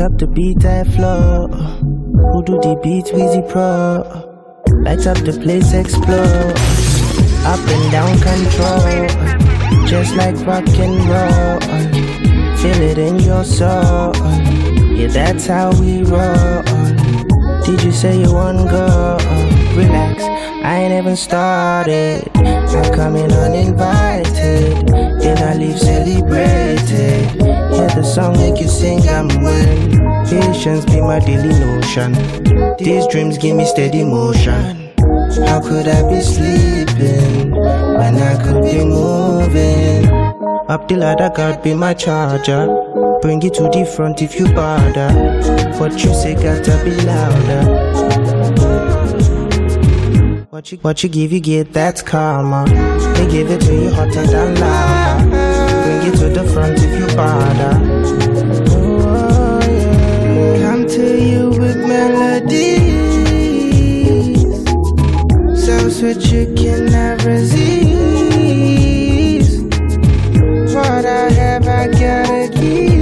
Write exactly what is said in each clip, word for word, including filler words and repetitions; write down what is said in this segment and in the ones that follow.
up the beat and flow. Who do the beat? Weezy Pro. Light up the place, explode. Up and down control. Just like rock and roll. Feel it in your soul. Yeah, that's how we roll. Did you say you wanna go? Relax, I ain't even started. I'm coming uninvited. Then I leave celebrated. Hear the song make you sing, I'm winning. Patience be my daily notion. These dreams give me steady motion. How could I be sleeping when I could be moving? Up the ladder, God be my charger. Bring it to the front if you bother. What you say gotta be louder. What you, what you give, you get, that's karma. They give it to you hotter than lava. Bring it to the front if you bother. Oh, yeah. Come to you with melodies, so sweet you cannot resist. What I have, I gotta keep.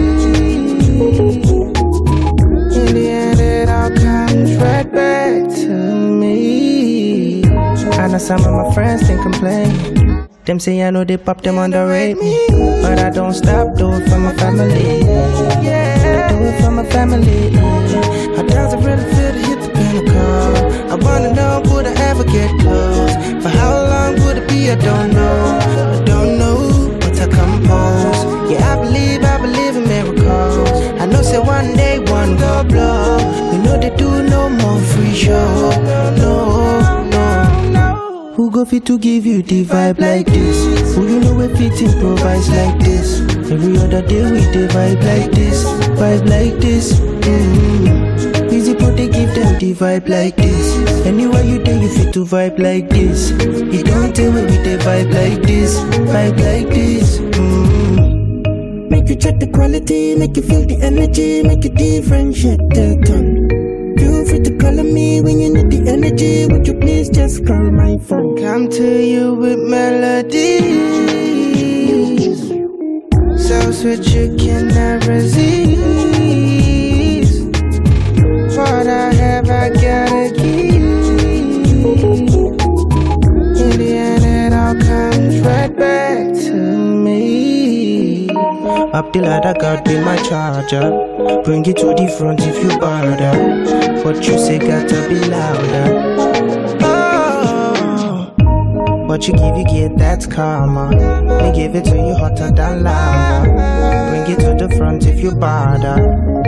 In the end, it all comes right back to me. I know some of my friends think complain. Them say I know they pop, them underrate me. But I don't stop, do it for my family. Yeah, do it for my family. How does it really feel to hit the pinnacle? I wanna know, would I ever get close? For how long would it be? I don't know. I don't know, but I compose. Yeah, I believe, I believe in miracles. I know say one day one go blow. We know they do no more free show. No. Who go fit to give you the vibe like this? Who you know if it improvise like this? Every other day we the vibe like this, vibe like this. Mm-hmm. Easy put they give them the vibe like this. Anywhere you do you fit to vibe like this. You don't tell me with the vibe like this, vibe like this. Mm-hmm. Make you check the quality, make you feel the energy, make you differentiate the tone. Feel free to call on me when you need the energy. Would you please just call my phone? Come to you with melodies, so sweet you cannot resist. What I have, I gotta keep. In the end, it all comes right back to me. Up the ladder, God be my charger. Bring it to the front if you bother. What you say gotta be louder. Oh, what you give, you get, that's karma. They give it to you hotter than lava. Bring it to the front if you bother.